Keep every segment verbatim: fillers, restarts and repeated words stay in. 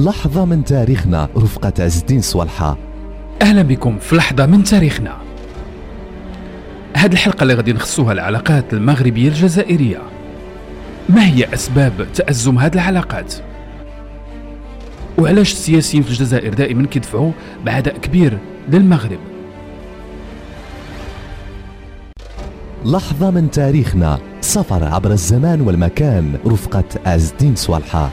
لحظة من تاريخنا رفقة عز الدين صوالحة. أهلا بكم في لحظة من تاريخنا. هذه الحلقة اللي غادي نخصوها العلاقات المغربية الجزائرية. ما هي أسباب تأزم هذه العلاقات؟ وعلاش السياسيين في الجزائر دائما كيدفعوا بعداء كبير للمغرب؟ لحظة من تاريخنا، سفر عبر الزمان والمكان رفقة عز الدين صوالحة.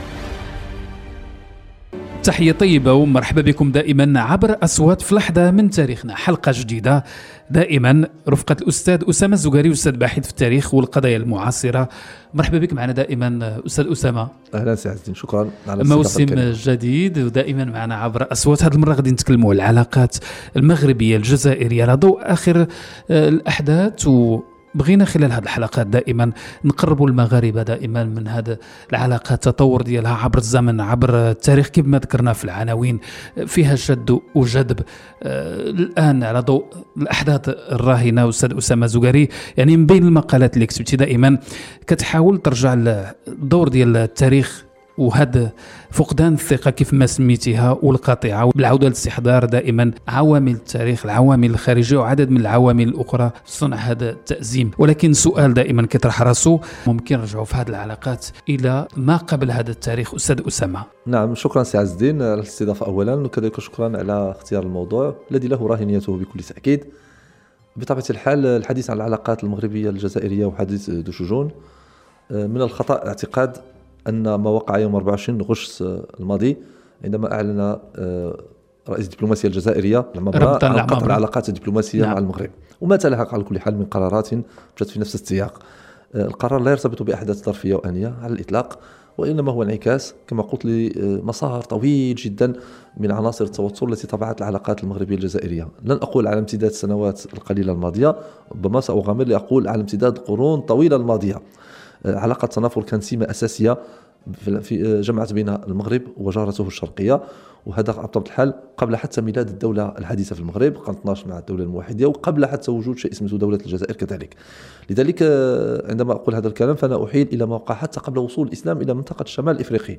تحية طيبة ومرحبا بكم دائما عبر أصوات في لحظة من تاريخنا، حلقة جديدة دائما رفقة الأستاذ أسامة الزغاري، أستاذ باحث في التاريخ والقضايا المعاصرة. مرحبا بك معنا دائما أستاذ أسامة. أهلا سي عز الدين، شكرا على موسم جديد ودائما معنا عبر أصوات. هذه المرة غادي نتكلموا على العلاقات المغربية الجزائرية على ضوء آخر الأحداث، و بغينا خلال هذه الحلقات دائما نقربوا المغاربة دائما من هذه العلاقات، التطور ديالها عبر الزمن عبر التاريخ كيف ما ذكرنا في العناوين، فيها شد وجذب. آه الآن على ضوء الأحداث الراهنة أستاذ أسامة الزغاري، يعني من بين المقالات اللي كتبتي دائما كتحاول ترجع للدور ديال التاريخ وهذا فقدان الثقة كيف ما سميتيها والقطيعة، بالعودة للاستحضار دائما عوامل التاريخ، العوامل الخارجية وعدد من العوامل الأخرى في صنع هذا التأزيم. ولكن سؤال دائما كيطرح راسه، ممكن نرجعوا في هذه العلاقات إلى ما قبل هذا التاريخ أستاذ أسامة؟ نعم، شكرا سي عز الدين على الاستضافة أولا، وكذلك شكرا على اختيار الموضوع الذي له راهنيته بكل تأكيد. بطبيعة الحال الحديث عن العلاقات المغربية الجزائرية وحديث ذو شجون، من الخطأ اعتقاد أن ما وقع يوم أربعة وعشرين غشت الماضي عندما أعلن رئيس الدبلوماسية الجزائرية عن قطع العلاقات الدبلوماسية نعم. مع المغرب، وما تلاحق على كل حال من قرارات جاءت في نفس السياق. القرار لا يرتبط بأحداث ظرفية وآنية على الإطلاق، وإنما هو انعكاس كما قلت لمسار طويل جدا من عناصر التوتر التي طبعت العلاقات المغربية الجزائرية. لن أقول على امتداد السنوات القليلة الماضية، ربما سأغامر لأقول على امتداد قرون طويلة الماضية. علاقة تنافر كانت سمة أساسية في جمعت بين المغرب وجارته الشرقية، وهذا بطبيعة الحال قبل حتى ميلاد الدولة الحديثة في المغرب قرن اثنا عشر مع الدولة الموحدة، وقبل حتى وجود شيء اسمه دولة الجزائر كذلك. لذلك عندما أقول هذا الكلام فأنا أحيل إلى ما وقع حتى قبل وصول الإسلام إلى منطقة الشمال الإفريقي.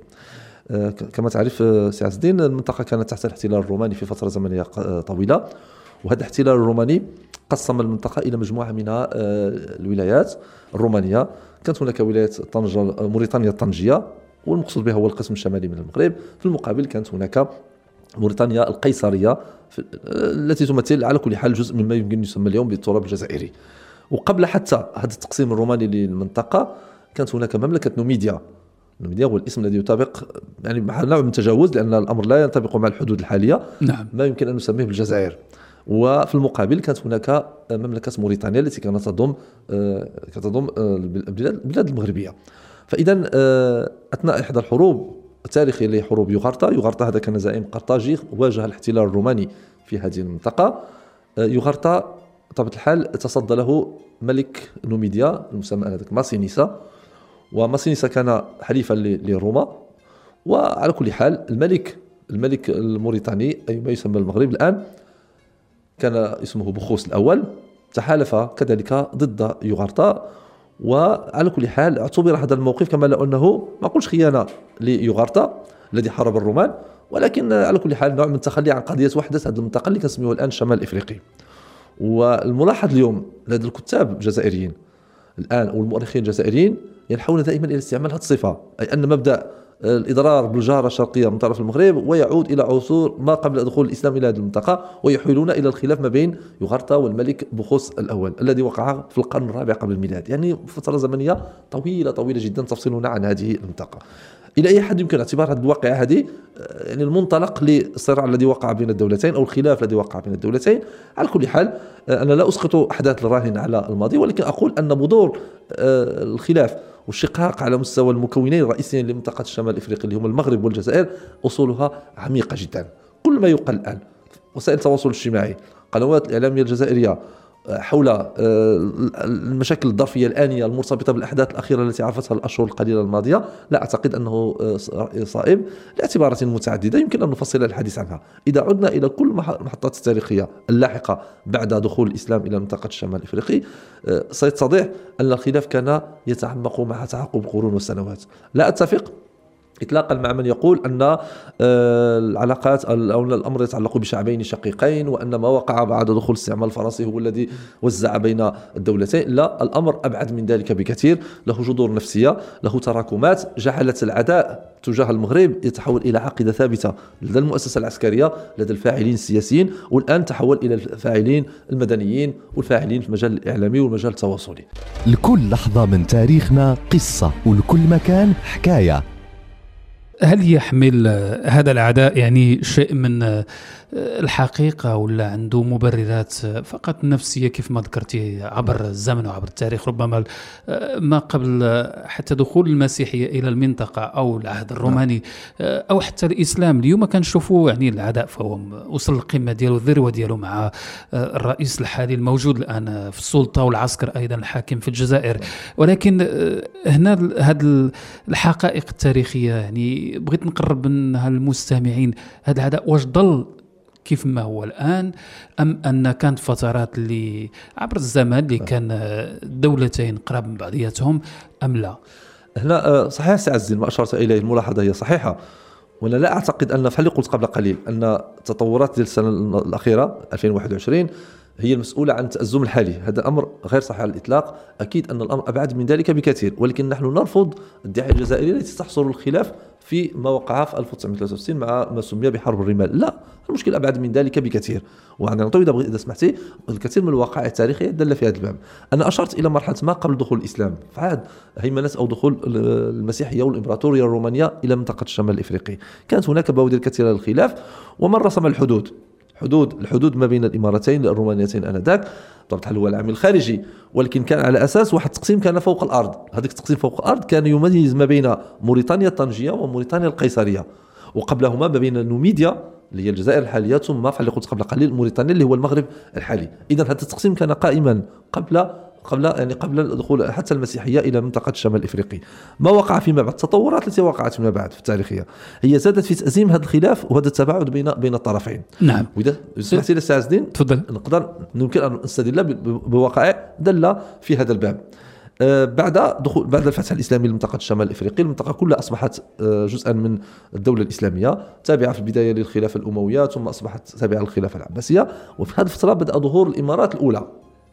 كما تعرف سي عز الدين، المنطقة كانت تحت الاحتلال الروماني في فترة زمنية طويلة، وهذا الاحتلال الروماني قسم المنطقة إلى مجموعة من الولايات الرومانية. كانت هناك ولاية طنجة موريتانيا الطنجية، والمقصود بها هو القسم الشمالي من المغرب. في المقابل كانت هناك موريتانيا القيصرية التي تمثل على كل حال جزء مما يمكن يسمى اليوم بالتراب الجزائري. وقبل حتى هذا التقسيم الروماني للمنطقة كانت هناك مملكة نوميديا. نوميديا هو الاسم الذي يطابق يعني نوع من التجاوز، لأن الأمر لا ينطبق مع الحدود الحالية نعم. ما يمكن أن نسميه بالجزائر. وفي المقابل كانت هناك مملكة موريتانيا التي كانت تضم تضم البلاد المغربية. فإذا أثناء إحدى الحروب التاريخية اللي هي حروب يوغارتا، يوغارتا هذا كان زعيم قرطاجي واجه الاحتلال الروماني في هذه المنطقة. يوغارتا بطبيعة الحال تصدى له ملك نوميديا المسمى هذاك ماسينيسا، وماسينيسا كان حليفا لروما. وعلى كل حال الملك الملك الموريتاني أي ما يسمى المغرب الآن كان اسمه بخوس الأول، تحالف كذلك ضد يوغارتا. وعلى كل حال اعتبر هذا الموقف كما لو أنه ما أقولش خيانة ليوغارتا الذي حارب الرومان، ولكن على كل حال نوع من التخلي عن قضية وحدة هذه المنطقة اللي كنسميوها الآن الشمال الإفريقي. والملاحظ اليوم لدى الكتاب الجزائريين الآن والمؤرخين الجزائريين ينحون دائما إلى استعمال هذه الصفة، أي أن مبدأ الإضرار بالجارة الشرقية من طرف المغرب ويعود إلى عصور ما قبل دخول الإسلام إلى هذه المنطقة، ويحيلون إلى الخلاف ما بين يوغارتا والملك بخوس الأول الذي وقع في القرن الرابع قبل الميلاد. يعني فترة زمنية طويلة طويلة جدا تفصلنا عن هذه المنطقة. إلى أي حد يمكن اعتبار هذه الواقعة هذه يعني المنطلق للصراع الذي وقع بين الدولتين أو الخلاف الذي وقع بين الدولتين. على كل حال أنا لا أسقط أحداث الراهن على الماضي، ولكن أقول أن بذور الخلاف والشقاق على مستوى المكونين الرئيسيين لمنطقة الشمال الإفريقي اللي هم المغرب والجزائر أصولها عميقة جدا. كل ما يقال الآن وسائل التواصل الاجتماعي، قنوات الإعلامية الجزائرية حول المشاكل الظرفية الآنية المرتبطة بالأحداث الأخيرة التي عرفتها الأشهر القليلة الماضية، لا أعتقد أنه صائب لاعتبارات متعددة يمكن أن نفصل الحديث عنها. إذا عدنا إلى كل المحطات التاريخية اللاحقة بعد دخول الإسلام إلى منطقة الشمال الإفريقي، سيتضح أن الخلاف كان يتعمق مع تعاقب قرون وسنوات. لا أتفق إطلاقا مع من يقول أن العلاقات أو الأمر يتعلق بشعبين شقيقين، وأن ما وقع بعد دخول الاستعمار الفرنسي هو الذي وزع بين الدولتين. لا، الأمر أبعد من ذلك بكثير، له جذور نفسية، له تراكمات جعلت العداء تجاه المغرب يتحول إلى عقيدة ثابتة لدى المؤسسة العسكرية، لدى الفاعلين السياسيين، والآن تحول إلى الفاعلين المدنيين والفاعلين في المجال الإعلامي والمجال التواصلي. لكل لحظة من تاريخنا قصة، ولكل مكان حكاية. هل يحمل هذا العداء يعني شيء من الحقيقة، ولا عنده مبررات فقط نفسية كيف ما ذكرتي عبر الزمن وعبر التاريخ؟ ربما ما قبل حتى دخول المسيحية إلى المنطقة أو العهد الروماني أو حتى الإسلام، اليوم كنشوفوا يعني العداء فهو وصل القمة ديالو، الذروة ديالو مع الرئيس الحالي الموجود الآن في السلطة والعسكر أيضا الحاكم في الجزائر. ولكن هنا هذه الحقائق التاريخية يعني بغيت نقرب منها للمستمعين. هذا العداء واش ضل كيف ما هو الآن، أم أن كانت فترات اللي عبر الزمن اللي كان الدولتين قراب من بعضياتهم أم لا؟ هنا صحيح سي عز الدين ما أشرت إليه، الملاحظة هي صحيحة، وأنا لا أعتقد أن فعل قلت قبل قليل أن التطورات ديال السنة الأخيرة ألفين وواحد وعشرين هي المسؤولة عن التأزم الحالي. هذا أمر غير صحيح على الإطلاق. أكيد أن الأمر أبعد من ذلك بكثير، ولكن نحن نرفض الدعاية الجزائرية التي تحصر الخلاف في ما وقع في ألف وتسعمائة وثلاثة وستين مع ما سمي بحرب الرمال. لا، المشكل أبعد من ذلك بكثير، وأنا نعطي إذا سمحتي الكثير من الواقع التاريخية دل في هذا الباب. أنا أشرت إلى مرحلة ما قبل دخول الإسلام، فعاد هيمنة أو دخول المسيحية والإمبراطورية الرومانية إلى منطقة الشمال الإفريقي، كانت هناك بوادر كثيرة للخلاف، ومن رسم الحدود حدود الحدود ما بين الإمارتين الرومانيتين آنذاك بطبيعة الحال هو العامل الخارجي، ولكن كان على أساس واحد التقسيم كان فوق الأرض. هذاك التقسيم فوق الأرض كان يميز ما بين موريتانيا الطنجية وموريتانيا القيصرية، وقبلهما ما بين نوميديا اللي هي الجزائر الحالية، ثم فعل قلت قبل قليل موريتانيا اللي هو المغرب الحالي. إذا هذا التقسيم كان قائما قبل قبل يعني قبل دخول حتى المسيحية إلى منطقة الشمال الإفريقي. ما وقع فيما بعد، التطورات التي وقعت فيما بعد في التاريخية هي زادت في تأزيم هذا الخلاف وهذا التباعد بين بين الطرفين. نعم. وإذا سمحتي لي سي عز الدين تفضل. نقدر يمكن أن نستدل بواقع دل في هذا الباب. بعد دخول بعد الفتح الإسلامي لمنطقة الشمال الإفريقي، المنطقة كلها أصبحت جزءا من الدولة الإسلامية، تابعة في البداية للخلافة الأموية، ثم أصبحت تابعة للخلافة العباسية. وفي هذه الفترة بدأ ظهور الإمارات الأولى.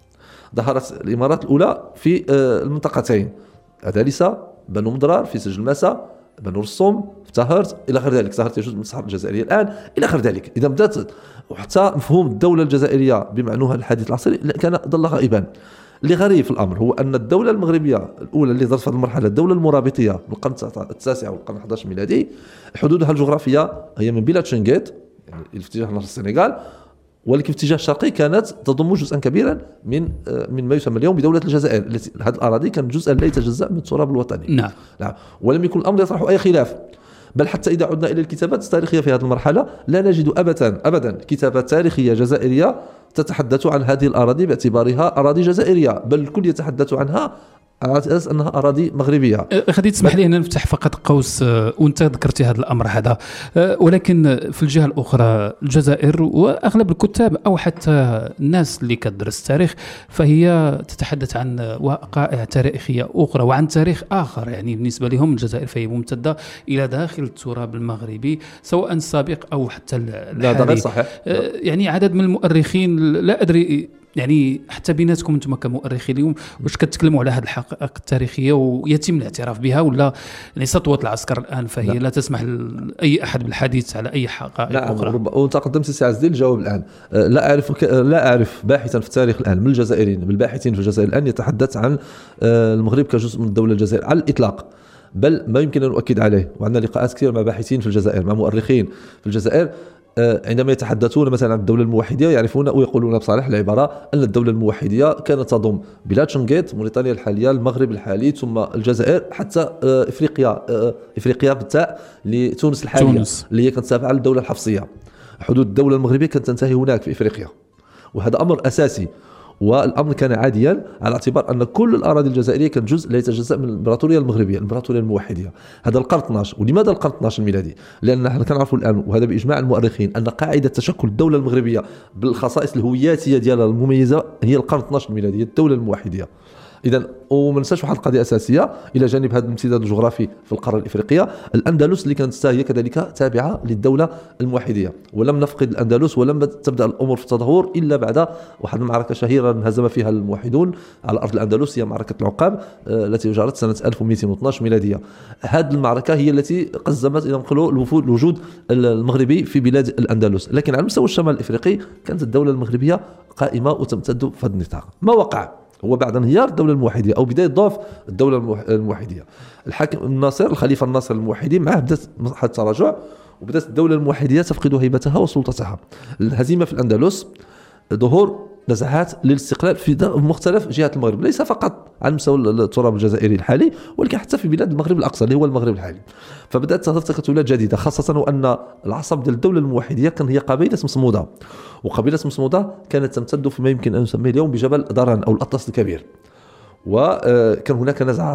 ظهرت الإمارات الأولى في المنطقتين أدالسة، بنو مضرار في سجل مسا، بنو رسوم في تاهرت إلى غير ذلك. تاهرت جزء من الصحراء الجزائرية الآن إلى غير ذلك. إذا بدأت وحتى مفهوم الدولة الجزائرية بمعنوها الحديث العصري كان ظل غائبا. اللي غريب في الأمر هو أن الدولة المغربية الأولى اللي ظهرت في هذه المرحلة، الدولة المرابطية من القرن التاسع والقرن الحادي عشر الميلادي، حدودها الجغرافية هي من بلاد شنغيت يعني الاتجاه نحو السنغال، ولكن في الاتجاه الشرقي كانت تضم جزءا كبيرا من من ما يسمى اليوم بدولة الجزائر، التي هذه الأراضي كانت جزءا لا يتجزأ من التراب الوطني. نعم. نعم. ولم يكن الأمر يطرح أي خلاف، بل حتى إذا عدنا إلى الكتابات التاريخية في هذه المرحلة لا نجد أبدا أبدا كتابات تاريخية جزائرية تتحدث عن هذه الأراضي باعتبارها أراضي جزائرية، بل الكل يتحدث عنها على اساس انها اراضي مغربيه. غادي تسمح لي هنا نفتح فقط قوس، وانت ذكرتي هذا الامر هذا، ولكن في الجهه الاخرى الجزائر واغلب الكتاب او حتى الناس اللي كتدرس التاريخ فهي تتحدث عن وقائع تاريخيه اخرى وعن تاريخ اخر، يعني بالنسبه لهم الجزائر فهي ممتده الى داخل التراب المغربي سواء السابق او حتى الحالي. لا، ده غير صحيح. يعني عدد من المؤرخين لا ادري يعني حتى بيناتكم انتم كمؤرخين اليوم واش كتكلموا على هذه الحقائق التاريخيه ويتم الاعتراف بها، ولا يعني سطوه العسكر الان فهي لا, لا تسمح لاي احد بالحديث على اي حقائق لا اخرى؟ وانت قدمت سي عز الدين الجواب الان. لا اعرف لا اعرف باحثا في التاريخ الان من الجزائريين بالباحثين في الجزائر الان يتحدث عن المغرب كجزء من الدوله الجزائريه على الاطلاق، بل ما يمكن ان نؤكد عليه. وعندنا لقاءات كثيره مع باحثين في الجزائر مع مؤرخين في الجزائر عندما يتحدثون مثلا عن الدولة الموحدية يعرفون ويقولون بصراحة العبارة أن الدولة الموحدية كانت تضم بلاد شنغيت، موريتانيا الحالية، المغرب الحالي، ثم الجزائر، حتى إفريقيا إفريقيا بالتاء لتونس الحالية تونس. اللي هي كانت تابعة للدولة الحفصية. حدود الدولة المغربية كانت تنتهي هناك في إفريقيا، وهذا أمر أساسي، والأمر كان عاديا على اعتبار أن كل الأراضي الجزائرية كانت جزء لا يتجزأ من الإمبراطورية المغربية، الإمبراطورية الموحدية. هذا القرن اثناشر. ولماذا القرن اثناشر الميلادي؟ لأن نحن كنعرفوا الآن وهذا بإجماع المؤرخين أن قاعدة تشكل الدولة المغربية بالخصائص الهوياتية ديالها المميزة هي القرن اثناشر الميلادي، هي الدولة الموحدية. اذا وما ننساش واحد القضيه اساسيه الى جانب هذا الامتداد الجغرافي في القاره الافريقيه، الاندلس اللي كانت هي كذلك تابعه للدوله الموحديه، ولم نفقد الاندلس ولم تبدا الامور في التدهور الا بعد واحد المعركه شهيره انهزم فيها الموحدون على ارض الاندلس، هي معركه العقاب التي جرت سنه ألف ومئتين واثناش ميلاديه. هذه المعركه هي التي قزمت الى نقولوا الوفود الوجود المغربي في بلاد الاندلس، لكن على مستوى الشمال الافريقي كانت الدوله المغربيه قائمه وتمتد في هذا النطاق. ما وقع هو بعد انهيار الدوله الموحديه او بدايه ضعف الدوله الموحديه، الحاكم الناصر الخليفه الناصر الموحدي معه بدات مرحله التراجع، وبدات الدوله الموحديه تفقد هيبتها وسلطتها. الهزيمه في الاندلس، ظهور نزاعات للاستقلال في مختلف جهات المغرب، ليس فقط على مستوى التراب الجزائري الحالي ولكن حتى في بلاد المغرب الاقصى اللي هو المغرب الحالي. فبدات تظهر تكتلات جديده، خاصه وان العصب ديال الدوله الموحديه كان هي قبيله مصموده، وقبيله مصموده كانت تمتد فيما يمكن ان نسميه اليوم بجبل درن او الاطلس الكبير. وكان هناك نزعه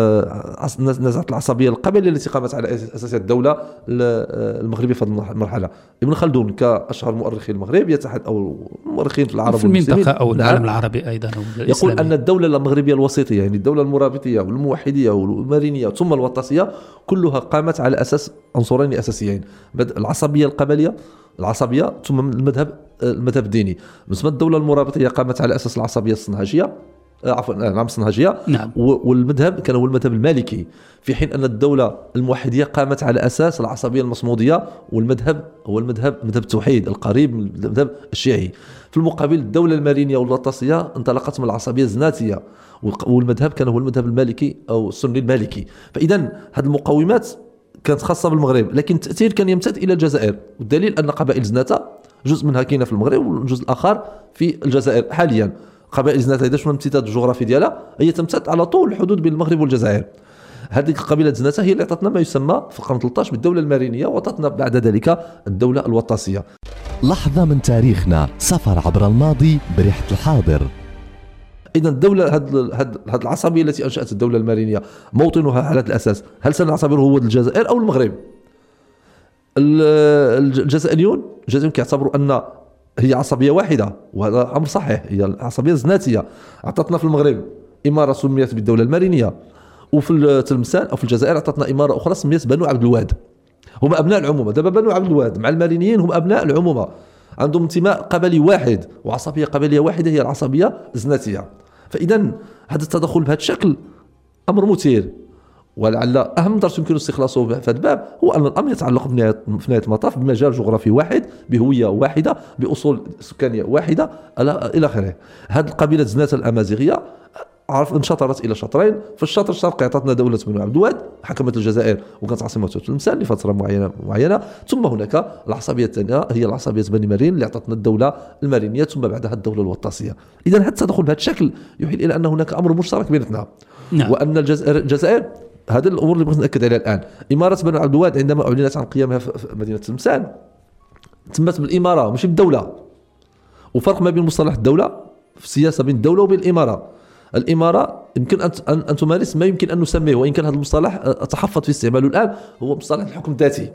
نزعه العصبيه القبليه التي قامت على اساسها الدوله المغربيه في هذه المرحله. ابن خلدون كاشهر مؤرخي المغرب يتحد او مؤرخين في العرب في المنطقه او العالم العربي ايضا يقول ان الدوله المغربيه الوسيطيه يعني الدوله المرابطيه والموحديه والمارينيه ثم الوطاسيه كلها قامت على اساس عنصرين اساسيين، العصبيه القبليه العصبيه ثم المذهب المذهب الديني. بالنسبه للدوله المرابطيه قامت على اساس العصبيه الصنهاجيه عفوا نعم الصنهاجيه، نعم. والمذهب كان هو المذهب المالكي، في حين ان الدوله الموحديه قامت على اساس العصبيه المصموديه، والمذهب هو المذهب مذهب التوحيد القريب من المذهب الشيعي. في المقابل الدوله المارينيه والوطاسيه انطلقت من العصبيه الزناتيه، والمذهب كان هو المذهب المالكي او السني المالكي. فاذا هذه المقومات كانت خاصه بالمغرب، لكن التاثير كان يمتد الى الجزائر، والدليل ان قبائل زناتة جزء منها كاينه في المغرب والجزء الاخر في الجزائر حاليا. قبائل زناتة إذا شفنا الامتداد الجغرافي ديالها هي تمتد على طول الحدود بين المغرب والجزائر. هذه قبيلة زناتة هي اللي عطتنا ما يسمى في القرن ثلاثة عشر بالدولة المارينية، وعطتنا بعد ذلك الدولة الوطاسية. لحظة من تاريخنا، سفر عبر الماضي بريحة الحاضر. إذا الدولة هذه هذه العصبية التي أنشأت الدولة المارينية موطنها على هذا الأساس، هل سنعتبره هو الجزائر أو المغرب؟ الجزائريون الجزائريون كيعتبروا أن هي عصبية واحدة، وهذا أمر صحيح، هي العصبية الزناتية. أعطتنا في المغرب إمارة سميت بالدولة المارينية، وفي التلمسان أو في الجزائر أعطتنا إمارة أخرى سميت بنو عبد الواد، هم أبناء العمومة. دابا بنو عبد الواد مع المارينيين هم أبناء العمومة، عندهم انتماء قبلي واحد وعصبية قبلية واحدة هي العصبية الزناتية. فإذا هذا التدخل بهذا الشكل أمر مثير، ولعل أهم درس يمكن استخلاصه في هذا الباب هو أن الأمر يتعلق في نهاية المطاف بمجال جغرافي واحد، بهوية واحدة، بأصول سكانية واحدة إلى آخره. هذه القبيلة زناتة الأمازيغية عرف انشطرت إلى شطرين. في الشطر الشرقي عطتنا دولة بنو عبد الواد حكمت الجزائر وكانت عاصمتها تلمسان لفترة معينة معينة ثم هناك العصبية الثانية هي العصبية بني مارين اللي عطتنا الدولة المارينية ثم بعدها الدولة الوطاسية. إذا هذا التدخل بهذا الشكل يحيل إلى أن هناك أمر مشترك بيننا، نعم. وأن الجزائر الجزائر هذه الامور اللي بغيت ناكد عليها الان. اماره بنو عبد الواد عندما اعلنت عن قيامها في مدينه تلمسان تمت بالاماره ماشي بالدوله، وفرق ما بين مصطلح الدوله في السياسه بين الدوله وبين الاماره. الاماره يمكن ان ان تمارس ما يمكن ان نسميه، وان كان هذا المصطلح تحفظ في استعماله الان، هو مصطلح الحكم الذاتي.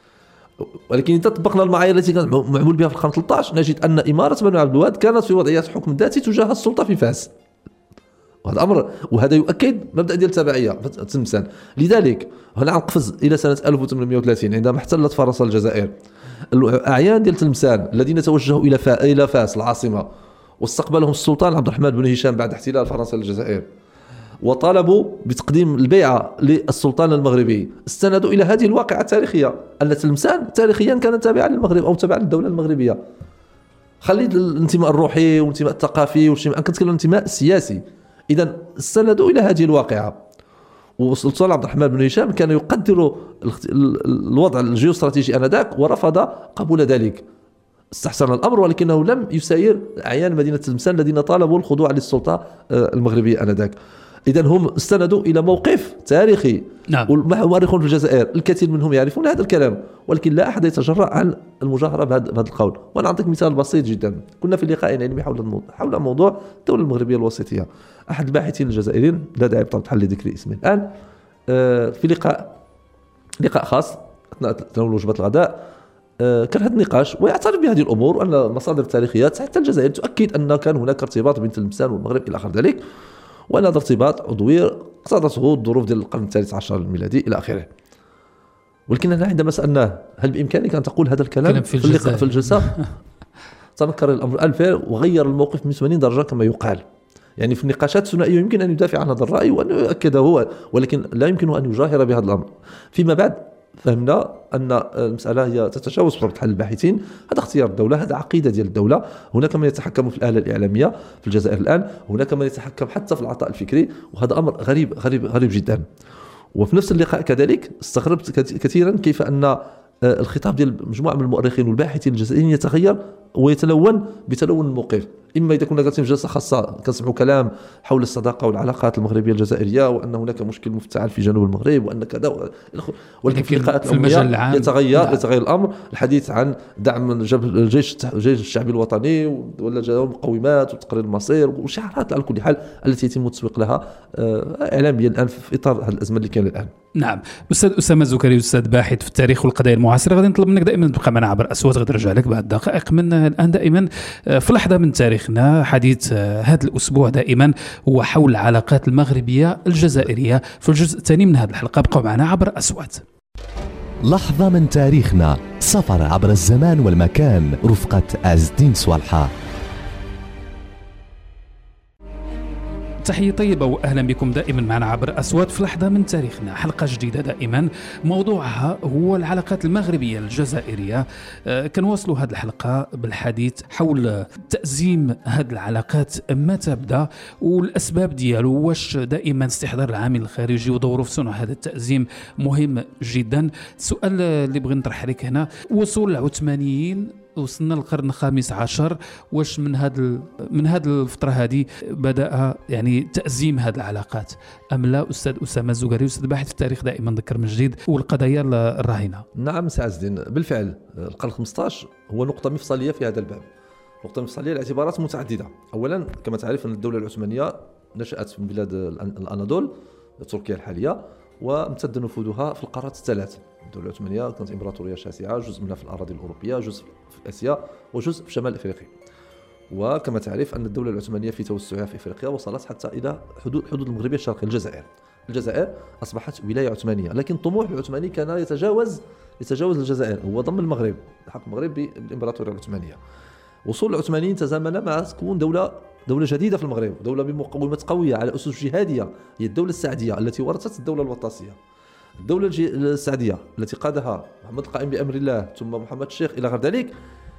ولكن اذا طبقنا المعايير التي كانت معمول بها في القرن ثلاثة عشر نجد ان اماره بنو عبد الواد كانت في وضعيه الحكم الذاتي تجاه السلطه في فاس، وهذا امر وهذا يؤكد مبدا ديال التبعيه في تلمسان. لذلك هنا نقفز الى سنه ألف وثمانمئة وثلاثين عندما احتلت فرنسا الجزائر. الاعيان ديال تلمسان الذين توجهوا الى فا... الى فاس العاصمه واستقبلهم السلطان عبد الرحمن بن هشام بعد احتلال فرنسا للجزائر وطالبوا بتقديم البيعه للسلطان المغربي، استندوا الى هذه الواقعه التاريخيه ان تلمسان تاريخيا كانت تابعه للمغرب او تابعه للدوله المغربيه. خليت الانتماء الروحي والانتماء الثقافي والانتماء كنتكلم عن الانتماء السياسي. إذا استندوا إلى هذه الواقعة، والسلطان عبد الرحمن بن هشام كان يقدر الوضع الجيوستراتيجي آنذاك ورفض قبول ذلك. استحسن الأمر ولكنه لم يساير أعيان مدينة تلمسان الذين طالبوا الخضوع للسلطة المغربية آنذاك. إذا هم استندوا إلى موقف تاريخي، نعم. والمؤرخون في الجزائر الكثير منهم يعرفون هذا الكلام، ولكن لا أحد يتجرأ عن المجاهرة بهذا القول. وأنا أعطيك مثال بسيط جدا. كنا في لقاء علمي حول الموضوع حول موضوع الدولة المغربية الوسيطية. أحد الباحثين الجزائريين لا داعي بطبيعة الحال لذكر اسمه الآن، في لقاء لقاء خاص أثناء تناول وجبة الغداء كان هذا النقاش ويعترف بهذه الأمور، وأن المصادر التاريخية حتى الجزائر تؤكد أن كان هناك ارتباط بين تلمسان والمغرب إلى آخر ذلك. وأن هذا ارتباط عضوي اقتضته الظروف ديال القرن الثالث عشر الميلادي إلى آخره. ولكننا عندما سألناه هل بإمكانك أن تقول هذا الكلام في, في اللقاء في الجلسة تنكر الأمر ألف وغير الموقف من ثمانين درجة كما يقال. يعني في النقاشات الثنائية يمكن أن يدافع عن هذا الرأي وأن يؤكده هو، ولكن لا يمكن أن يجاهر بهذا الأمر. فيما بعد فهمنا أن المسألة هي تتجاوز حرية الباحثين، هذا اختيار الدولة، هذا عقيدة ديال الدولة. هناك من يتحكم في الآلة الإعلامية في الجزائر الآن، هناك من يتحكم حتى في العطاء الفكري، وهذا أمر غريب غريب غريب جدا. وفي نفس اللقاء كذلك استغربت كثيرا كيف أن الخطاب ديال مجموعة من المؤرخين والباحثين الجزائريين يتغير ويتلون بتلون الموقف. إما إذا كنا جالسين في جلسة خاصة كنسمعوا كلام حول الصداقة والعلاقات المغربية الجزائرية وأن هناك مشكل مفتعل في جنوب المغرب وأن كذا، ولكن في اللقاءات العمومية يتغير لا. يتغير الأمر. الحديث عن دعم الجيش الجيش الشعبي الوطني ولا مقومات وتقرير المصير وشعارات على كل حال التي يتم التسويق لها إعلاميا الآن في إطار هذه الأزمة اللي كان الآن. نعم. أستاذ أسامة الزكري، أستاذ باحث في التاريخ والقضايا المعاصرة، غادي نطلب منك دائما تبقى معنا عبر أصوات، غادي نرجع لك بعد دقائق من الآن. دائما في لحظة من تاريخنا حديث هذا الأسبوع دائما هو حول العلاقات المغربية الجزائرية في الجزء الثاني من هذه الحلقة. بقوا معنا عبر أصوات. لحظة من تاريخنا، سفر عبر الزمان والمكان رفقة عز الدين صوالحة. تحية طيبة وأهلا بكم دائما معنا عبر أصوات في لحظة من تاريخنا، حلقة جديدة دائما موضوعها هو العلاقات المغربية الجزائرية. آه كنواصلوا هذه الحلقة بالحديث حول تأزيم هذه العلاقات، متى بدأ والأسباب ديالو، واش دائما استحضار العامل الخارجي ودوره في صنع هذا التأزيم مهم جدا. السؤال اللي بغي نطرح عليك هنا، وصول العثمانيين وصلنا للقرن الخامس عشر، واش من هذا من هذه الفتره هذه بدا يعني تأزيم هذه العلاقات ام لا؟ استاذ اسامه الزكري، استاذ باحث في التاريخ دائما نذكر من جديد والقضايا الراهنه. نعم سي عز الدين، بالفعل القرن الخامس هو نقطه مفصليه في هذا الباب، نقطه مفصليه لاعتبارات متعدده. اولا كما تعرف ان الدوله العثمانيه نشأت من بلاد الاناضول تركيا الحاليه، وامتد نفوذها في القارات الثلاث. الدولة العثمانية كانت إمبراطورية شاسعة، جزء منها في الأراضي الأوروبية، جزء في آسيا، وجزء في شمال أفريقيا. وكما تعرف أن الدولة العثمانية في توسعها في أفريقيا وصلت حتى إلى حدود حدود المغربية الشرقية، الجزائر. الجزائر أصبحت ولاية عثمانية، لكن الطموح العثماني كان يتجاوز يتجاوز الجزائر، هو ضم المغرب، حق المغرب بالإمبراطورية العثمانية. وصول العثمانيين تزامن مع تكون دولة دولة جديدة في المغرب، دولة بمقومات قوية على أسس جهادية، هي الدولة السعدية التي ورثت الدولة الوطاسية. الدولة السعدية التي قادها محمد القائم بأمر الله ثم محمد الشيخ إلى غير ذلك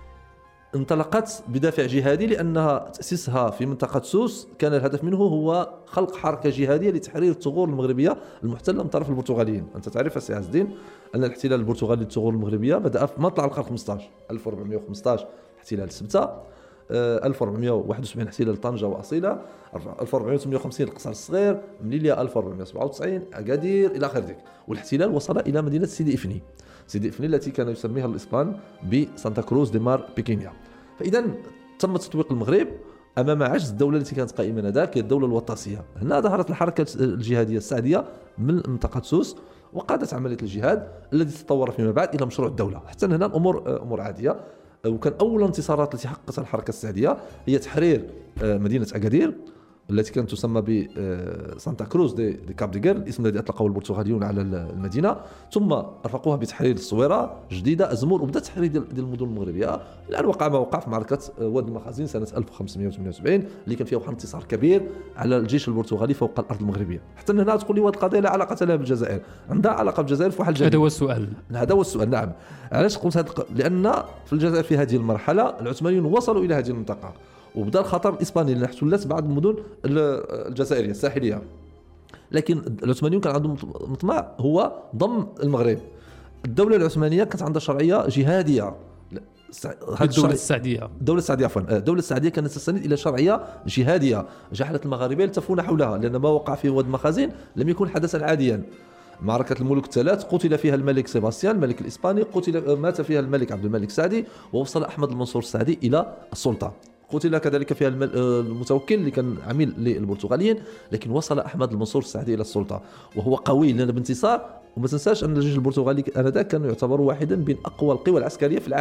انطلقت بدافع جهادي، لأنها تأسيسها في منطقة سوس كان الهدف منه هو خلق حركة جهادية لتحرير الثغور المغربية المحتلة من طرف البرتغاليين. أنت تعرف سي عز الدين أن الاحتلال البرتغالي للثغور المغربية بدأ في مطلع القرن الخامس، ألف وأربعمائة وخمسة عشر احتلال سبتة، ألف وأربعمائة وواحد وسبعين احتلال طنجة وأصيلة، ألف وأربعمائة وثمانية وخمسين القصر الصغير، مليليا ألف وأربعمائة وسبعة وتسعين، أكادير إلى آخر ذلك. والاحتلال وصل إلى مدينة سيدي إفني، سيدي إفني التي كان يسميها الإسبان بسانتا كروز دي مار بيكينيا. فإذا تم تطويق المغرب أمام عجز الدولة التي كانت قائمة آنذاك، هي الدولة الوطاسية. هنا ظهرت الحركة الجهادية السعدية من منطقة سوس وقادت عملية الجهاد الذي تطور فيما بعد إلى مشروع الدولة. حتى هنا الأمور أمور عادية. وكان أول انتصارات التي حققتها الحركة السعدية هي تحرير مدينة أكادير التي كانت تسمى ب سانتا كروز دي, دي كاب ديغير، الاسم الذي أطلقه البرتغاليون على المدينة، ثم رافقوها بتحرير الصويرة، جديدة، أزمور، وبدأ تحرير ديال المدن المغربية. الآن وقع ما وقع في معركة وادي المخازين سنة ألف وخمسمائة وثمانية وسبعين اللي كان فيها واحد انتصار كبير على الجيش البرتغالي فوق الأرض المغربية. حتى هنا تقول لي هذه القضية لا علاقة لها بالجزائر، عندها علاقة بالجزائر في واحد الجانب. هذا هو السؤال. هذا هو السؤال. نعم. علاش قلت هذا؟ لأن في الجزائر في هذه المرحلة العثمانيين وصلوا إلى هذه المنطقة وبدا الخطر الإسباني اللي احتلت بعض المدن الجزائرية الساحلية، لكن العثمانيون كان عندهم مطمع هو ضم المغرب. الدولة العثمانية كانت عندها شرعية جهادية. الدولة السعدية الدولة السعدية عفوا الدولة السعدية كانت تستند إلى شرعية جهادية جعلت المغاربة يلتفون حولها، لأن ما وقع في واد المخازن لم يكن حدثا عاديا. معركة الملوك الثلاث قتل فيها الملك سيباستيان الملك الإسباني، قتل مات فيها الملك عبد الملك السعدي، ووصل أحمد المنصور السعدي إلى السلطة. قتل كذلك فيها المتوكل اللي كان عميل للبرتغاليين، لكن وصل أحمد المنصور السعدي إلى السلطة وهو قوي لأن بانتصار. وما تنساش أن الجيش البرتغالي آنذاك كان يعتبر واحدا من أقوى القوى العسكرية في العالم،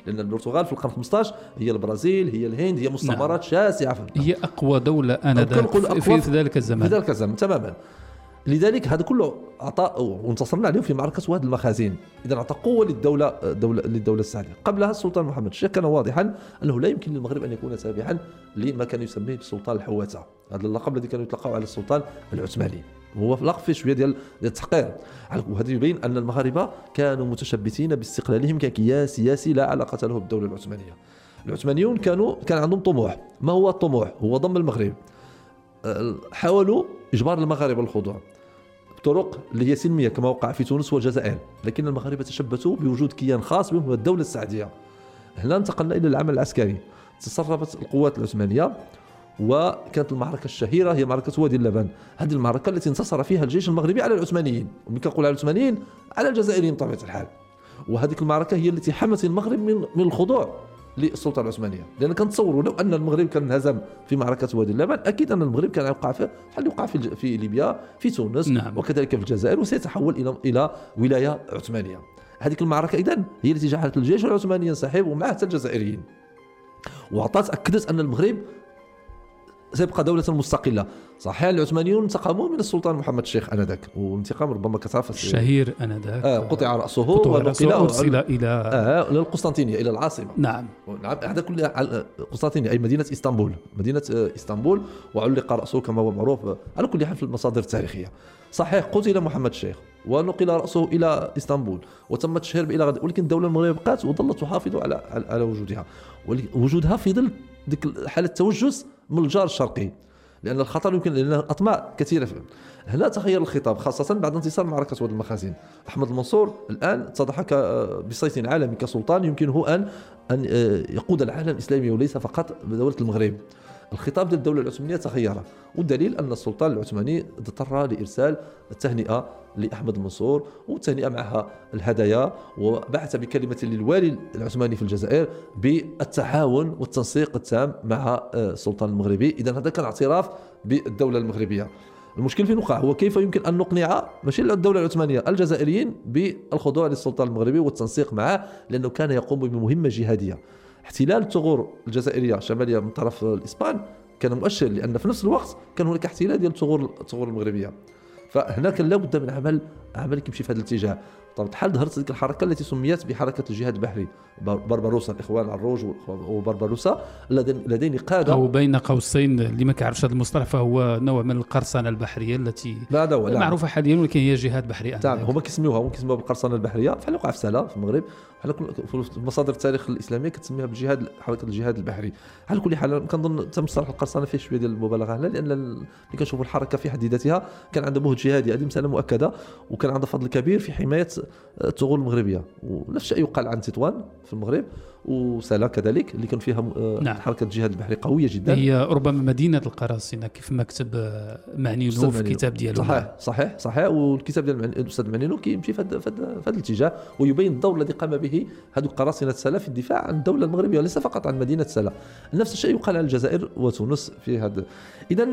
لان البرتغال في القرن خمسطاش هي البرازيل، هي الهند، هي مستعمرات نعم. شاسعه في هي اقوى دوله انذاك في, في, في ذلك الزمان في ذلك الزمان تماما. لذلك هذا كله اعطى وانتصرنا عليه في معركه واد المخازين. اذا اعطى قوه للدوله دولة للدوله السعديه. قبلها السلطان محمد الشيخ كان واضحا انه لا يمكن للمغرب ان يكون تابعا لما كان يسميه بالسلطان الحواته، هذا اللقب الذي كانوا يطلقوا على السلطان العثماني، هو لقب فيه شويه ديال التحقير، وهذا يبين ان المغاربه كانوا متشبثين باستقلالهم ككيان سياسي لا علاقه له بالدوله العثمانيه. العثمانيون كانوا كان عندهم طموح. ما هو الطموح؟ هو ضم المغرب. حاولوا اجبار المغاربه الخضوع بطرق اللي هي سلميه كما وقع في تونس والجزائر، لكن المغاربه تشبثوا بوجود كيان خاص بهم هو الدوله السعديه. هنا انتقلنا الى العمل العسكري. تسربت القوات العثمانيه وكانت المعركه الشهيره هي معركه وادي اللبن. هذه المعركه التي انتصر فيها الجيش المغربي على العثمانيين، ومن كنقول على العثمانيين على الجزائريين بطبيعه الحال. وهذه المعركه هي التي حمت المغرب من من الخضوع للسلطه العثمانيه، لان كنتصوروا لو ان المغرب كان انهزم في معركه وادي اللبن اكيد ان المغرب كان يوقع في بحال يوقع في في ليبيا، في تونس نعم. وكذلك في الجزائر، وسيتحول الى الى ولايه عثمانيه. هذه المعركه اذا هي التي جعلت الجيش العثماني ينسحب ومعه حتى الجزائريين، واعطت اكدت ان المغرب سيبقى دولة مستقلة. صحيح العثمانيون انتقموا من السلطان محمد الشيخ انذاك، والانتقام ربما كتعرف الشهير انذاك آه قطع رأسه ونقل ارسل الى آه الى القسطنطينية، الى العاصمة. نعم نعم هذا كل قسطنطينية اي مدينة اسطنبول، مدينة اسطنبول، وعلق رأسه كما هو معروف على كل حال في المصادر التاريخية. صحيح قتل محمد الشيخ ونقل رأسه الى اسطنبول وتم التشهير الى غد، ولكن الدولة المغربية بقات وظلت تحافظ على على وجودها وجودها في ظل ديك حالة التوجس من الجار الشرقي، لأن الخطر يمكن لأن أطماع كثيرة فيه. هنا تغير الخطاب خاصة بعد انتصار معركة واد المخازين. أحمد المنصور الآن اتضح بصيت عالمي كسلطان يمكنه أن أن يقود العالم الإسلامي وليس فقط دولة المغرب. الخطاب ديال الدولة العثمانية تغير، والدليل أن السلطان العثماني اضطر لإرسال التهنئة لأحمد المنصور، والتهنئة معها الهدايا، وبعث بكلمة للوالي العثماني في الجزائر بالتعاون والتنسيق التام مع السلطان المغربي. إذا هذا كان اعتراف بالدولة المغربية. المشكل في نقع هو كيف يمكن أن نقنع ماشي الدولة العثمانية الجزائريين بالخضوع للسلطان المغربي والتنسيق معه، لأنه كان يقوم بمهمة جهادية. احتلال الثغور الجزائريه الشماليه من طرف الاسبان كان مؤشر، لان في نفس الوقت كان هناك احتلال ديال الثغور الثغور المغربيه. فهنا كان لابد من عمل عمل كيمشي في هذا الاتجاه. طبعا الحال ظهرت ديك الحركه التي سميت بحركه الجهاد البحري، بربروسا، الاخوان العروج وبربروسا لدين قاده، او بين قوسين اللي ما كيعرفش هذا المصطلح فهو نوع من القرصنه البحريه التي لا لا لا معروفه حاليا، ولكن هي جهاد بحري. تمام هما كيسميوها هما كيسموها بالقرصنه البحريه، بحال وقع في سلا في المغرب، بحال في مصادر التاريخ الاسلاميه كتسميها بالجهاد حركه الجهاد البحري. على كل حال كنظن تم مصطلح القرصنه فيه شويه ديال المبالغه هنا، لان ملي كنشوفوا الحركه في حد ذاتها كان عندها جهد جهادي، هذه مساله مؤكده، وكان عندها فضل كبير في حمايه الثغور المغربيه. ونفس الشيء يقال عن تطوان في المغرب وسلا كذلك اللي كان فيها نعم. حركه الجهاد البحري قويه جدا، هي ربما مدينه القراصنه كيف ما كتب معنينو في الكتاب ديالو. صحيح صحيح صحيح والكتاب ديال الاستاذ معنينو كيمشي في هذا في هذا الاتجاه، ويبين الدور الذي قام به هذو قراصنه سلا في الدفاع عن الدوله المغربيه وليس فقط عن مدينه سلا. نفس الشيء يقال عن الجزائر وتونس في هذا. اذا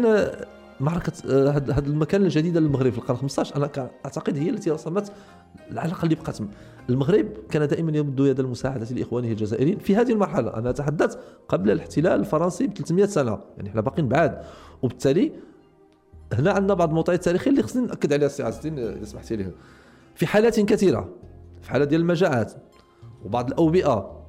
معركة هذا المكان الجديدة للمغرب في القرن خمسطاش أنا أعتقد هي التي رسمت العلاقة اللي بقات. المغرب كان دائما يمد يد المساعدة لإخوانه الجزائريين في هذه المرحلة. أنا أتحدث قبل الاحتلال الفرنسي ب ثلاثمئة سنة، يعني احنا باقيين بعاد. وبالتالي هنا عندنا بعض المعطيات التاريخية اللي خصني نأكد عليها السي عز الدين إذا سمحتي لي. في حالات كثيرة، في حالات ديال المجاعات وبعض الأوبئة،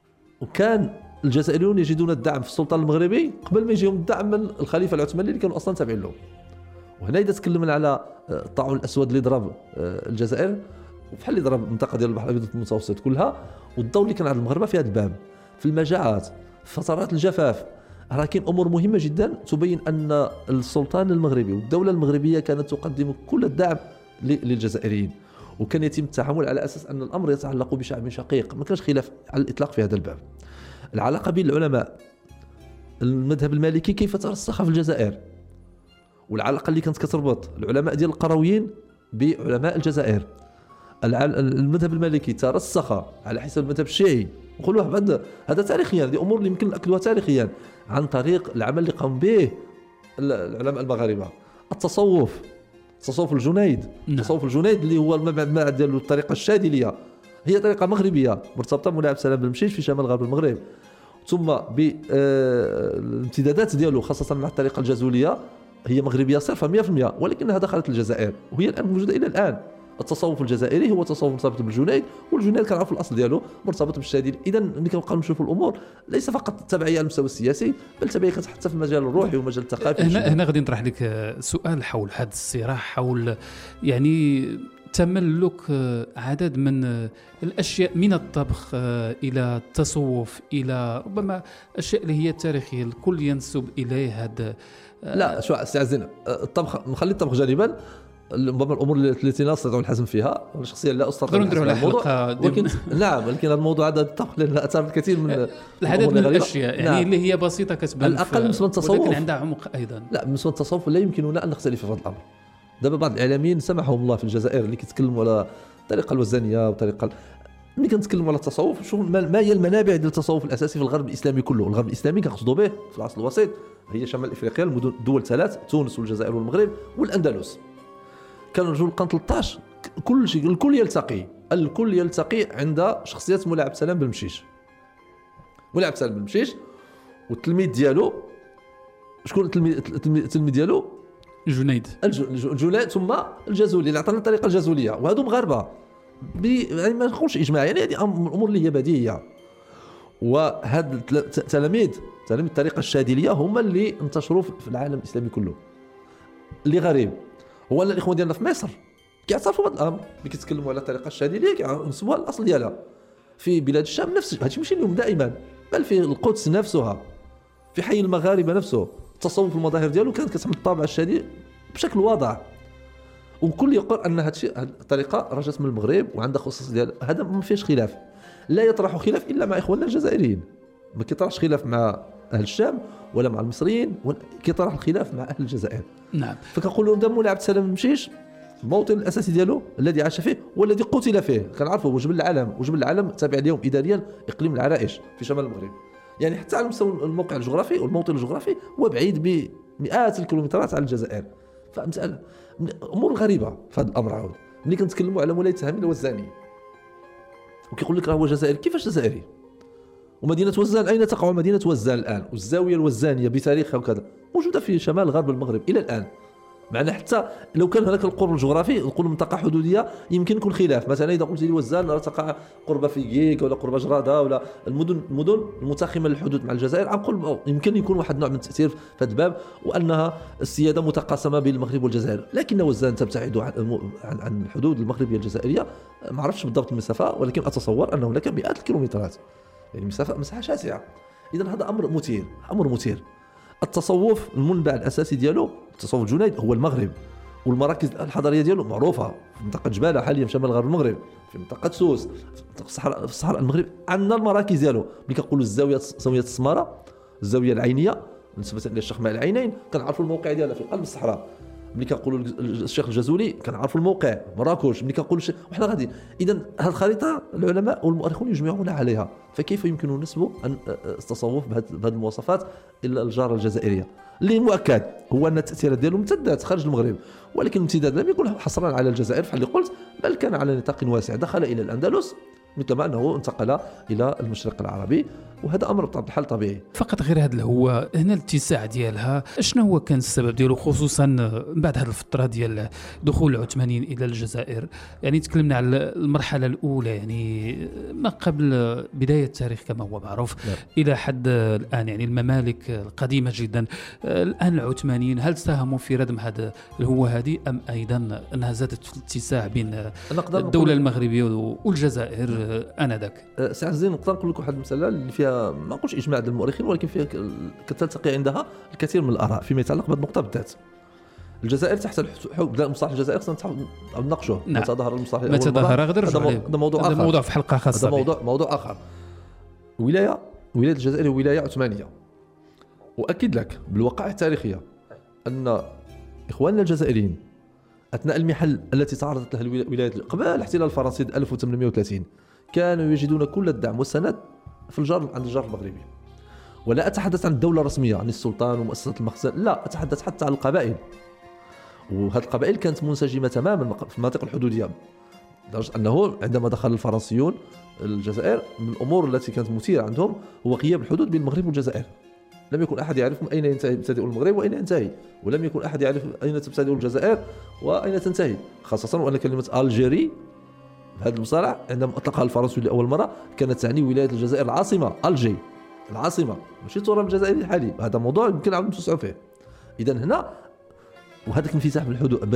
وكان الجزائريون يجدون الدعم في السلطان المغربي قبل ما يجيهم الدعم من الخليفه العثماني اللي كانوا اصلا تابعين له. وهنا اذا تكلمنا على الطاعون الاسود اللي ضرب الجزائر وبحال اللي ضرب المنطقه ديال البحر الابيض المتوسط كلها، والدور اللي كان عند المغاربه في هذا الباب في المجاعات في فترات الجفاف، راه كاين امور مهمه جدا تبين ان السلطان المغربي والدوله المغربيه كانت تقدم كل الدعم للجزائريين، وكان يتم التعامل على اساس ان الامر يتعلق بشعب شقيق، ما كانش خلاف على الاطلاق في هذا الباب. العلاقة بين العلماء المذهب المالكي كيف ترسخ في الجزائر، والعلاقة اللي كانت كتربط العلماء ديال القرويين بعلماء الجزائر. المذهب المالكي ترسخ على حساب المذهب الشيعي، نقولوه بعد هذا تاريخيا، هذه أمور اللي يمكن نأكدوها تاريخيا عن طريق العمل اللي قام به العلماء المغاربة. التصوف، تصوف الجنيد، تصوف الجنيد اللي هو المبعد ديال الطريقة الشاذلية، هي طريقة مغربية مرتبطة بمولاي عبد السلام بن مشيش في شمال غرب المغرب، ثم بالامتدادات ديالو خاصة مع الطريقة الجازولية هي مغربية صرفة مئة بالمئة، ولكنها دخلت الجزائر وهي الآن موجودة إلى الآن. التصوف الجزائري هو تصوف مرتبط بالجنيد، والجنيد كنعرفوا الأصل ديالو مرتبط بالشادي. إذا ملي كنبقاو نشوفوا الأمور ليس فقط تبعية على المستوى السياسي، بل تبعية حتى في المجال الروحي ومجال الثقافي. هنا هنا غادي نطرح لك سؤال حول هذا الصراع، حول يعني تملك عدد من الأشياء من الطبخ إلى التصوف إلى ربما أشياء اللي هي تاريخية الكل ينسب إليه هذا. لا شو استعزنا الطبخ، نخلي الطبخ جانبا، ربما الامور التي لا استطيع الحزم فيها شخصيا لا استطيع نديروا على الموضوع، ولكن نعم ولكن الموضوع هذا الطبخ له اثار الكثير من العدد من الاشياء يعني نعم. اللي هي بسيطه كتبان الاقل بالنسبه للتصوف، ولكن عندها عمق ايضا. لا بالنسبه للتصوف لا يمكننا ان نختلف في هذا الامر. دابا بعض الاعلاميين سمحهم الله في الجزائر اللي كيتكلموا على الطريقه الوزانيه وطريقه، ملي كنتكلموا على التصوف شو ما هي المنابع ديال التصوف الاساسي في الغرب الاسلامي كله. الغرب الاسلامي كنقصدوا به في العصر الوسيط هي شمال افريقيا، المدن دول ثلاث، تونس والجزائر والمغرب والاندلس. كان رجل القرن ثلاثة عشر كل شيء الكل يلتقي الكل يلتقي عند شخصية مولاي عبد السلام بن مشيش. مولاي عبد السلام بن مشيش والتلميذ ديالو شكون التلميذ التلميذ ديالو؟ جنيد الجنيد ثم الجازولي اللي عطانا الطريقة الجازولية، وهذو مغاربة يعني ما نقولش اجماع، يعني هذه امور اللي هي بديهية. وهاد التلاميذ تلاميذ الطريقة الشاذلية هم اللي انتشروا في العالم الاسلامي كله. اللي غريب هو ان الاخوان ديالنا في مصر كيعترفوا بهذا الامر، ملي كيتكلموا على الطريقه الشاذليه كينسبوها الاصل ديالها. في بلاد الشام نفس هادشي ماشي اليوم دائما، بل في القدس نفسها، في حي المغاربه نفسه التصوف المظاهر ديالو كانت كتحمل الطابع الشاذلي بشكل واضح، وكل يقر ان هادشي الطريقه رجعت من المغرب وعندها خصوص ديال هذا ما فيش خلاف. لا يطرح خلاف الا مع اخواننا الجزائريين، ما كيطرحش خلاف مع اهل الشام ولا مع المصريين، كيطرح الخلاف مع اهل الجزائر. نعم. فكنقول لهم دام مولاي عبد السلام بن مشيش الموطن الاساسي ديالو الذي عاش فيه والذي قتل فيه كنعرفوا هو جبل العالم، وجبل العالم تابع اليوم اداريا اقليم العرائش في شمال المغرب، يعني حتى على مستوى الموقع الجغرافي والموطن الجغرافي هو بعيد بمئات الكيلومترات عن الجزائر. فمساله امور غريبه في هذا الامر. عاود ملي كنتكلموا على مولاي تهامي الوزاني وكيقول لك راه هو جزائري، كيفاش جزائري؟ ومدينة وزان أين تقع مدينة وزان الآن؟ والزاوية الوزانية بتاريخها وكذا موجودة في شمال غرب المغرب إلى الآن. معنا حتى لو كان هناك القرب الجغرافي نقول منطقة حدودية يمكن يكون خلاف، مثلا إذا قلت لي وزان راه تقع قرب فييك ولا قرب جرادة ولا المدن المدن المتاخمة للحدود مع الجزائر، نقول يمكن يكون واحد نوع من التأثير في هذا الباب، وأنها السيادة متقاسمة بين المغرب والجزائر. لكن وزان تبتعد عن عن الحدود المغربية الجزائرية، ما عرفتش بالضبط المسافة، ولكن أتصور أن هناك مئات الكيلومترات، يعني مسافة مساحة شاسعة. إذا هذا أمر مثير، أمر مثير. التصوف المنبع الأساسي ديالو التصوف الجنيد هو المغرب، والمراكز الحضارية ديالو معروفة في منطقة جبالة حاليا في شمال غرب المغرب، في منطقة سوس، في الصحراء في الصحراء المغرب. عندنا المراكز ديالو ملي كنقولوا الزاوية زاوية السمارة، الزاوية العينية نسبة للشيخ ماء العينين، كنعرفوا الموقع ديالها في قلب الصحراء. ملي كنقولوا الشيخ الجازولي كنعرفوا الموقع مراكش. ملي كنقولوا وحنا غادي، اذا هذه الخريطه العلماء والمؤرخون يجمعون عليها، فكيف يمكن نسبه ان التصوف بهذه المواصفات الى الجاره الجزائريه؟ اللي مؤكد هو ان التاثيرات ديالو امتدت خارج المغرب، ولكن الامتداد لم يكن حصرا على الجزائر بحال اللي قلت، بل كان على نطاق واسع، دخل الى الاندلس مثلما انه انتقل الى المشرق العربي، وهذا امر بطبيعه الحال طبيعي. فقط غير هذا هو هنا الاتساع ديالها، شنو هو كان السبب ديالو خصوصا بعد هذه الفتره ديال دخول العثمانيين الى الجزائر؟ يعني تكلمنا على المرحله الاولى، يعني ما قبل بدايه التاريخ كما هو معروف نعم. الى حد الان يعني الممالك القديمه جدا. الان العثمانيين هل ساهموا في ردم هذا الهوه هذه، ام ايضا انها زادت في الاتساع بين الدوله المغربيه والجزائر انذاك؟ سي عزيز نقدر نقول لك واحد المساله اللي فيها ما نقولش اجماع ديال المؤرخين، ولكن فيها كتلتقي عندها الكثير من الاراء فيما يتعلق بهذه النقطه بالذات. الجزائر تحت حكم مصالح الجزائر خصنا نناقشوه. نعم. متظاهر المصالح متظاهر غير هذا موضوع اخر، هذا موضوع في حلقه خاصه، هذا موضوع موضوع اخر. ولايه ولايه الجزائر ولايه عثمانيه، واكد لك بالوقائع التاريخيه ان اخواننا الجزائريين اثناء المحن التي تعرضت لها الولايات قبل الاحتلال الفرنسي ألف وثمانمائة وثلاثين كانوا يجدون كل الدعم والسند في الجار عند الجار المغربي. ولا اتحدث عن الدوله الرسميه عن السلطان ومؤسسه المخزن، لا اتحدث حتى عن القبائل. وهذه القبائل كانت منسجمه تماما في المناطق الحدوديه لدرجة أنه عندما دخل الفرنسيون الجزائر من الأمور التي كانت مثيرة عندهم هو غياب الحدود بين المغرب والجزائر. لم يكن أحد يعرف أين يبتدئ المغرب وأين ينتهي، ولم يكن أحد يعرف أين تبتدئ الجزائر وأين تنتهي، خاصة وأن كلمة ألجيري هذا المصطلح عندما أطلقها الفرنسيون لأول مرة كانت تعني ولاية الجزائر العاصمة ألجي، العاصمة ماشي تراب الجزائر الحالي. هذا موضوع يمكن عاود نتوسعوا فيه. إذا هنا وهذا الانفتاح بالحدود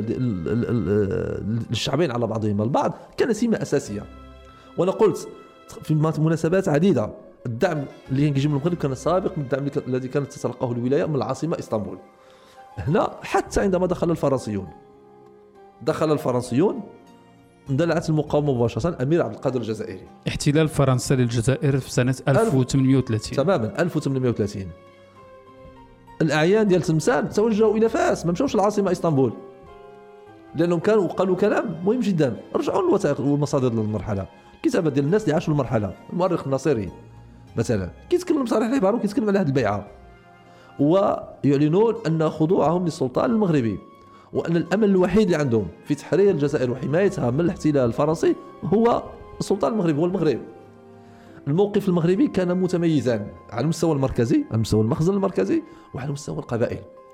للشعبين على بعضهما البعض كان سمة أساسية. وأنا قلت في مناسبات عديدة الدعم اللي كيجي من المغرب كان سابق من الدعم الذي كانت تتلقاه الولاية من العاصمة إسطنبول. هنا حتى عندما دخل الفرنسيون دخل الفرنسيون اندلعت المقاومة مباشرة. أمير عبد القادر الجزائري، احتلال فرنسا للجزائر في سنة ألف وثمانمائة وثلاثين تماما ألف وثمانمائة وثلاثين. الأعيان ديال تلمسان توجهوا إلى فاس، ما مشاوش العاصمة إسطنبول لأنهم كانوا قالوا كلام مهم جدا. رجعوا للوثائق والمصادر للمرحلة، كتابة ديال الناس اللي عاشوا المرحلة. المؤرخ الناصري مثلا كيتكلم بصريح العبارة وكيتكلم على هذه البيعة، ويعلنون أن خضوعهم للسلطان المغربي وأن الأمل الوحيد اللي عندهم في تحرير الجزائر وحمايتها من الاحتلال الفرنسي هو السلطان المغربي، هو المغرب. الموقف المغربي كان متميزا على المستوى المركزي، على مستوى المخزن المركزي، وعلى مستوى القبائل.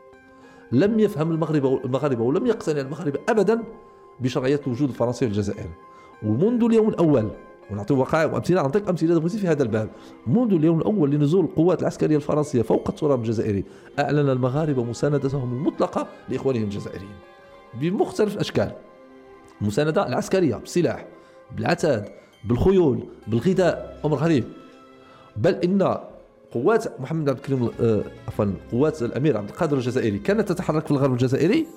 لم يفهم المغرب المغاربة ولم يقتنع المغرب أبدا بشرعية وجود الفرنسي في الجزائر. ومنذ اليوم الأول، ونعطي وقائع وأمثلة، نعطيك أمثلة بغيتي في هذا الباب، منذ اليوم الأول لنزول القوات العسكرية الفرنسية فوق التراب الجزائري أعلن المغاربة مساندتهم المطلقة لإخوانهم الجزائريين بمختلف الأشكال. المساندة العسكرية بالسلاح، بالعتاد، بالخيول، بالغذاء، أمر غريب. بل إن قوات محمد عبد الكريم عفوا قوات الأمير عبد القادر الجزائري كانت تتحرك في الغرب الجزائري،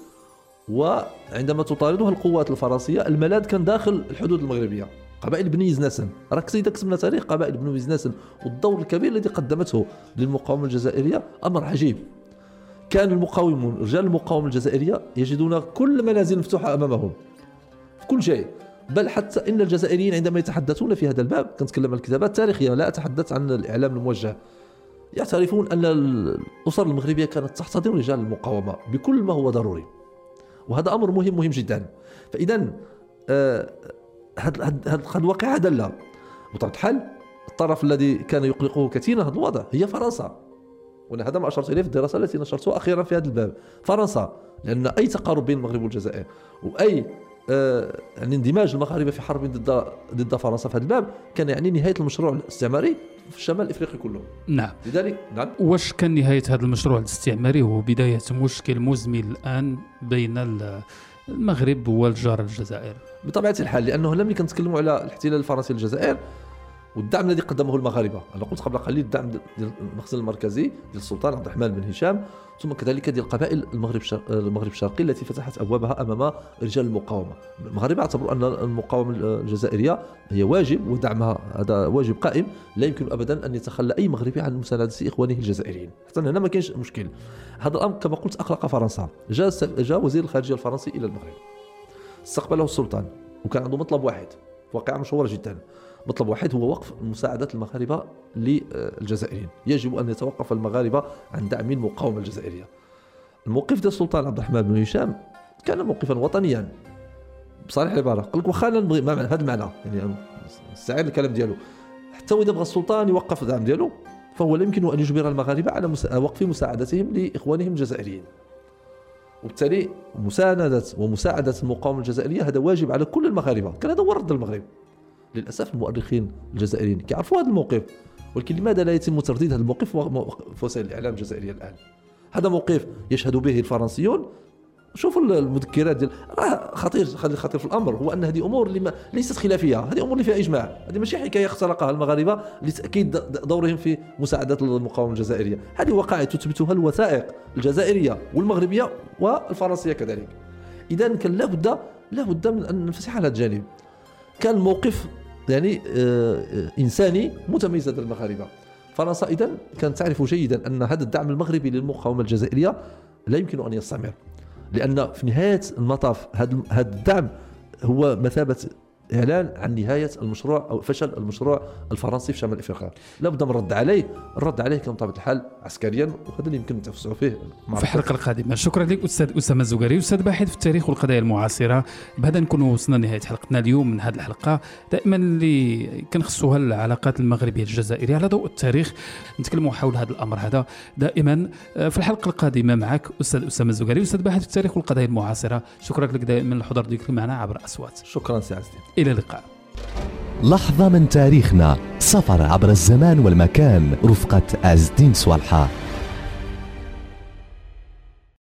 وعندما تطاردها القوات الفرنسية الملاذ كان داخل الحدود المغربية. قبائل بني زناسن، راك سيدك كتبنا تاريخ قبائل بني زناسن والدور الكبير الذي قدمته للمقاومة الجزائرية أمر عجيب. كان المقاومون رجال المقاومة الجزائرية يجدون كل منازل مفتوحة أمامهم في كل شيء. بل حتى إن الجزائريين عندما يتحدثون في هذا الباب، كنتكلم عن الكتابات التاريخية لا أتحدث عن الإعلام الموجه، يعترفون أن الأسر المغربية كانت تحتضن رجال المقاومة بكل ما هو ضروري، وهذا أمر مهم مهم جدا. فإذا آه هذا الواقع دل بطبيعة الحال الطرف الذي كان يقلقه كثيرا هذا الوضع هي فرنسا، وهذا ما أشرت إليه في الدراسة التي نشرتها أخيرا في هذا الباب. فرنسا، لأن أي تقارب بين المغرب والجزائر وأي آه يعني اندماج المغاربة في حرب ضد ضد فرنسا في هذا الباب كان يعني نهاية المشروع الاستعماري في الشمال الإفريقي كله. نعم. لذلك نعم. واش كان نهاية هذا المشروع الاستعماري هو بداية مشكل مزمن الآن بين المغرب والجار الجزائر؟ بطبيعة الحال، لأنه لم يكن نتكلموا على الاحتلال الفرنسي للجزائر والدعم الذي قدمه المغاربة. أنا قلت قبل قليل الدعم ديال المخزن المركزي ديال السلطان عبد الرحمن بن هشام، ثم كذلك ديال قبائل المغرب المغرب الشرقي التي فتحت أبوابها أمام رجال المقاومة. المغاربة اعتبروا أن المقاومة الجزائرية هي واجب ودعمها هذا واجب قائم، لا يمكن أبدا أن يتخلى أي مغربي عن مساندة إخوانه الجزائريين. حتى هنا ما كاينش مشكل. هذا الأمر كما قلت أقلق فرنسا. جاء جاء وزير الخارجية الفرنسي إلى المغرب، استقبله السلطان وكان عنده مطلب واحد، واقعة مشهورة جدا. مطلب واحد هو وقف مساعدة المغاربة للجزائريين. يجب أن يتوقف المغاربة عن دعم المقاومة الجزائرية. الموقف ديال السلطان عبد الرحمن بن هشام كان موقفا وطنيا بصريح العبارة. قال لك واخا نبغي ما هذا المعنى، يعني استعير الكلام ديالو، حتى وإذا بغى السلطان يوقف الدعم ديالو فهو لا يمكن أن يجبر المغاربة على وقف مساعدتهم لإخوانهم الجزائريين. وبالتالي مساندة ومساعدة المقاومة الجزائرية هذا واجب على كل المغاربة. كان هذا هو رد المغرب. للأسف المؤرخين الجزائريين كيعرفوا هذا الموقف، ولكن لماذا لا يتم ترديد هذا الموقف في وسائل الإعلام الجزائرية الآن؟ هذا موقف يشهد به الفرنسيون. شوفوا المذكرات ديال راه خطير خطير في الأمر هو أن هذه أمور اللي ليست خلافية، هذه أمور اللي فيها إجماع، هذه ماشي حكاية اخترقها المغاربة لتأكيد دورهم في مساعدة المقاومة الجزائرية. هذه وقائع تثبتها الوثائق الجزائرية والمغربية والفرنسية كذلك. إذا كان لابد لابد من أن ننفتح على هذا الجانب. كان موقف يعني آه إنساني متميز لدى المغاربة. فرنسا إذن كانت تعرف جيدا أن هذا الدعم المغربي للمقاومة الجزائرية لا يمكن أن يستمر، لأن في نهاية المطاف هذا الدعم هو مثابة إعلان عن نهاية المشروع أو فشل المشروع الفرنسي في شمال أفريقيا. لابد من الرد عليه. الرد عليه كان بطبيعة الحال عسكريا، وهذا اللي يمكن نتوسعوا فيه في الحلقة القادمة. شكرا لك أستاذ أسامة الزغري، أستاذ باحث في التاريخ والقضايا المعاصرة. بهذا نكون وصلنا لنهاية حلقتنا اليوم من هذه الحلقة دائما اللي كنخصوها العلاقات المغربية الجزائرية على ضوء التاريخ، نتكلموا حول هذا الأمر هذا دائما. في الحلقة القادمة معك أستاذ أسامة الزغري، أستاذ باحث في التاريخ والقضايا المعاصرة. شكرا لك دائما الحضور ديالك معنا عبر أصوات. شكرا سي عزيز. إلى اللقاء. لحظة من تاريخنا، سفر عبر الزمان والمكان، رفقة عز الدين صوالحة.